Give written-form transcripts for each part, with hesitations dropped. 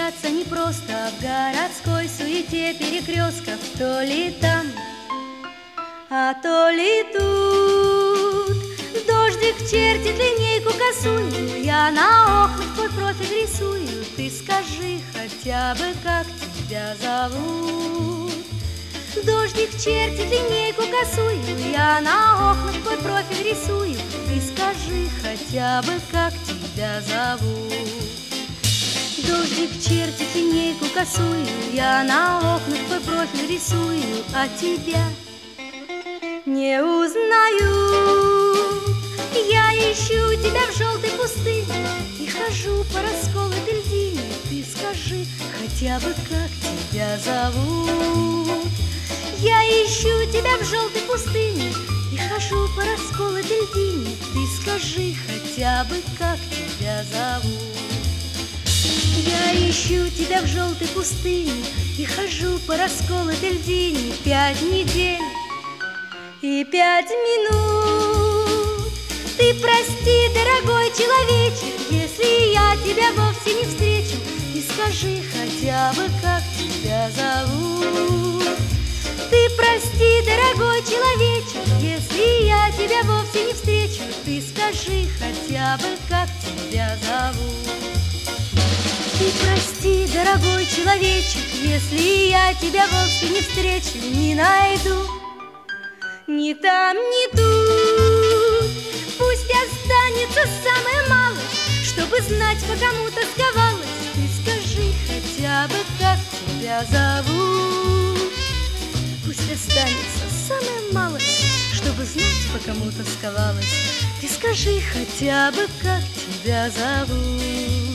затеряться непросто в городской суете перекрестков. То ли там, а то ли тут. Дождик чертит линейку косую, я на окнах твой профиль рисую. Ты скажи хотя бы, как тебя зовут. Дождик чертит линейку косую, я на окнах твой профиль рисую. Ты скажи хотя бы, как тебя зовут. Дождик чертит линейку косую, я на окнах твой профиль рисую, а тебя не узнаю. Я ищу тебя в желтой пустыне и хожу по расколотой льдине. Ты скажи хотя бы, как тебя зовут. Я ищу тебя в желтой пустыне и хожу по расколотой льдине. Ты скажи хотя бы, как тебя зовут. Я ищу тебя в желтой пустыне и хожу по расколотой льдине 5 недель и 5 минут. Ты прости, дорогой человечек, если я тебя вовсе не встречу. И скажи хотя бы, как тебя зовут. Ты прости, дорогой человечек, если я тебя вовсе не встречу. Ты скажи хотя бы, как тебя зовут. Ты прости, дорогой человечек, если я тебя вовсе не встречу, не найду ни там, ни тут. Пусть останется самое малое, чтобы знать, по кому тосковалась. Ты скажи хотя бы, как тебя зовут. Пусть останется самое малое, чтобы знать, по кому тосковалась. Ты скажи хотя бы, как тебя зовут.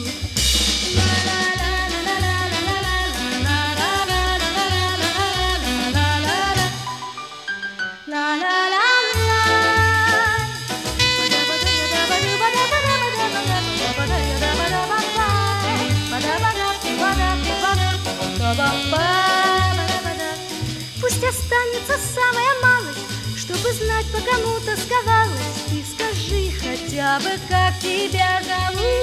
Пусть останется самая малость, чтобы знать, по кому тосковалась. Ты скажи хотя бы, как тебя зовут.